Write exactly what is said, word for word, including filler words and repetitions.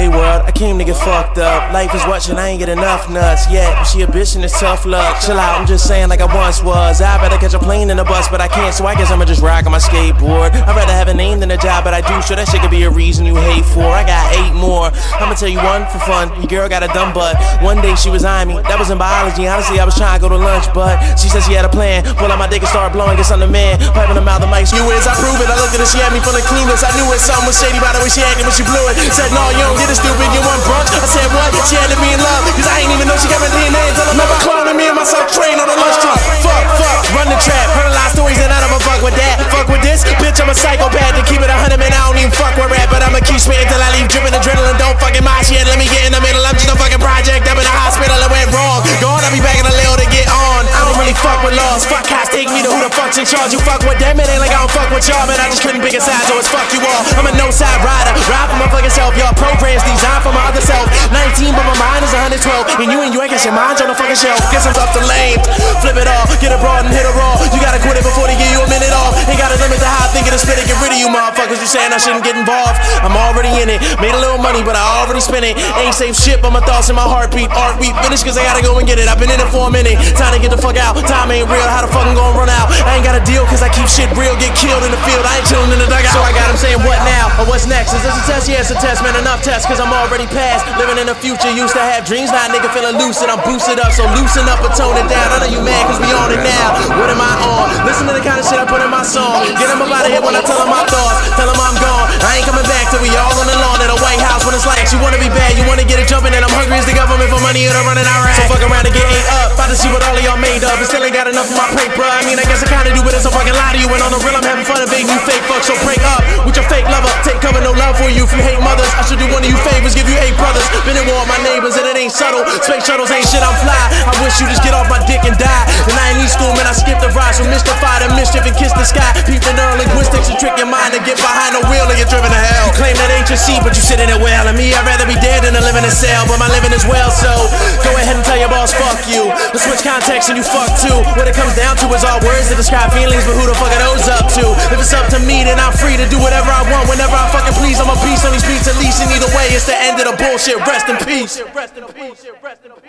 Hey world, I came to get fucked up. Life is watching, I ain't get enough nuts yet. She a bitch and it's tough luck. Chill out, I'm just saying like I once was. I better catch a plane in a bus, but I can't, so I guess I'ma just rock on my skateboard. I'd rather have a name than a job, but I do, sure that shit could be a reason you hate for. I got eight more, I'ma tell you one for fun. Your girl got a dumb butt. One day she was eyeing me, that was in biology. Honestly, I was trying to go to lunch, but she said she had a plan. Pull out my dick and start blowing, get something man. Pipe in the mouth, the mic, you is, I prove it. I looked at her, she had me feeling clueless. I knew it, something was shady by the way she acted when she blew it. Said, no, you don't get it, stupid, you want brunch? I said, what? She had to be in love, cause I ain't even know she got my D N A until I never cloning me and myself train on the lunch truck. Fuck, fuck, run the trap, heard a lot of stories and none of them fuck with that. Fuck with this, bitch, I'm a psychopath. To keep it a hundred, man, I don't even fuck with rap, but I'ma keep spitting till I leave dripping adrenaline. Don't fucking my shit, let me get in the middle. I'm just a fucking project up in the hospital, it went wrong. God, I'll be back in a little to get on. I don't really fuck with laws, fuck cops, take me to who the fuck's in charge. You fuck with them, it ain't like I don't fuck with y'all, man. I just couldn't pick a side, so it's fuck you all. I'm a no side rider, ride for my fucking self. Y'all programs designed for my other self. nineteen, but my mind is one hundred twelve. And you and you ain't got your mind on the fucking shelf. Guess I'm up the lane, flip it off, get it broad and hit it raw. You gotta quit it before they give you a minute off. Ain't got a limit to how I think it is spit it. Get rid of you motherfuckers, you saying I shouldn't get involved. I'm already in it, made a little money, but I already spent it. Ain't safe shit, but my thoughts and my heartbeat. Art beat, finish cause I gotta go and get it. I've been in it for a minute, time to get the fuck out. Time ain't real, how the fuck I'm gonna run out? I ain't got a deal cause I keep shit real, get killed in the field. I ain't chillin' in the dugout. So I got him saying what now, or what's next? Is this a test? Yeah, it's a test, man, enough tests cause I'm already past. Living in the future, used to have dreams, now a nigga feeling lucid. I'm boosted up, so loosen up or tone it down. I know you mad cause we on it now. What am I on? Listen to the kind of shit I put in my song. Get him up out of here when I tell him my thoughts. Tell him I'm gone, I ain't coming back till we all on the lawn at a White House. When it's like you wanna be bad, you wanna get it jumping, and I'm hungry as the government for money and I'm running out right. So fuck around and get ate up. About to see what all of y'all made of, and still ain't got enough of my paper. I mean, I guess I kinda do, but it's a fucking lie to you. And on the real, I'm having fun invading you fake fuck. So break up with your fake lover. Take cover, no love for you. If you hate mothers, I should do one of you favors, give you eight brothers. Been in war with my neighbors, and it ain't subtle. Space shuttles ain't shit, I'm fly. I wish you just get off my dick and die. And I ain't need school, man, I skipped the rise. So mystified and mischief and kiss the sky. Peep the neurolinguistics and trick your mind to get behind the wheel and get driven to hell. You claim that ain't your seat, but you sit in it well. And me, I'd rather be dead than to live in a cell, but my living is well, so go ahead and tell your boss, fuck you. Let's switch context and you fuck too. What it comes down to is all words that describe feelings, but who the fuck are those up to? If it's up to me, then I'm free to do whatever I want, whenever I fucking please. I'm a beast on these beats at least, and either way, it's the end of the bullshit. Rest in peace. Rest in peace.